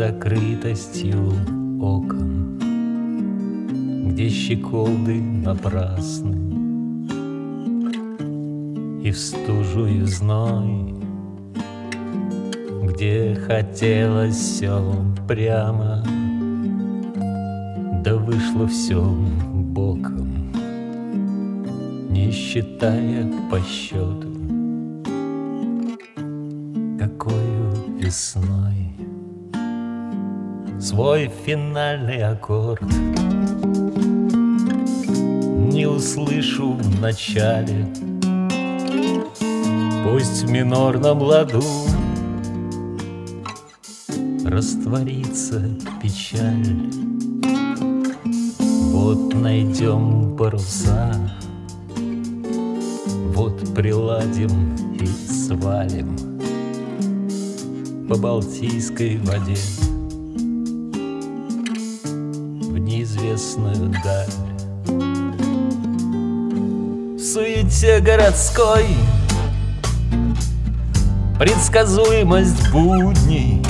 закрытостью окон, где щеколды напрасны, и в стужу и в зной, где хотелось все прямо, да вышло все боком, не считая по счету, какою весной свой финальный аккорд не услышу в начале. Пусть в минорном ладу растворится печаль. Вот найдем паруса, вот приладим и свалим по Балтийской воде в неизвестную даль. В суете городской предсказуемость будней,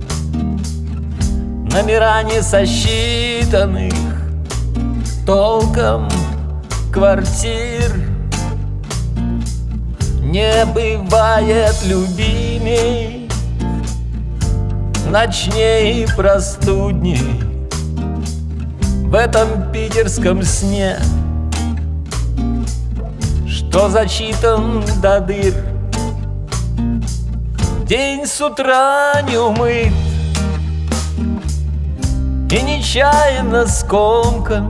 номера не сосчитанных толком квартир. Не бывает любимей, ночней и простудней в этом питерском сне, что зачитан до дыр. День с утра не умыт и нечаянно скомкан.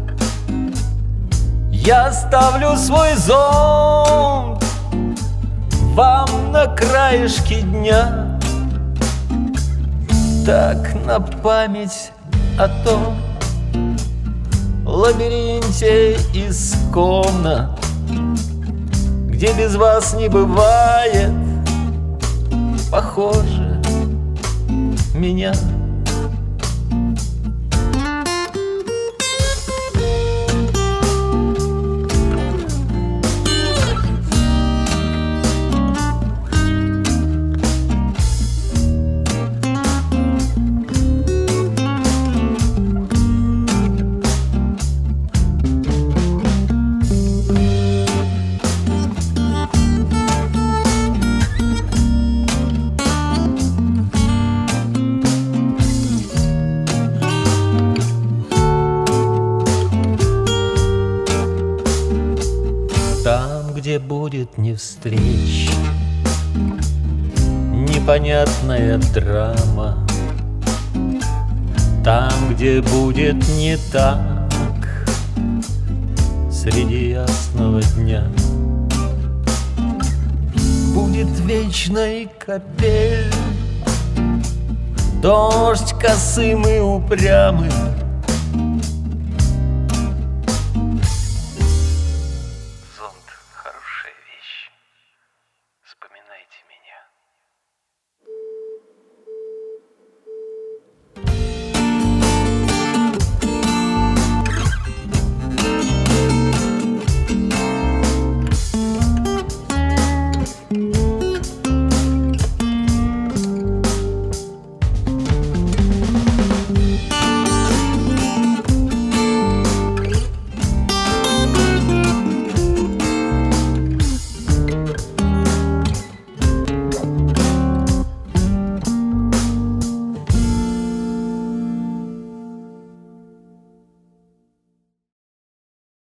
Я ставлю свой зонт вам на краешке дня, так на память о том лабиринте из комнат, где без вас не бывает, похоже, меня. Там, где будет не встреч, непонятная драма, там, где будет не так среди ясного дня, будет вечной капель, дождь косым и упрямый,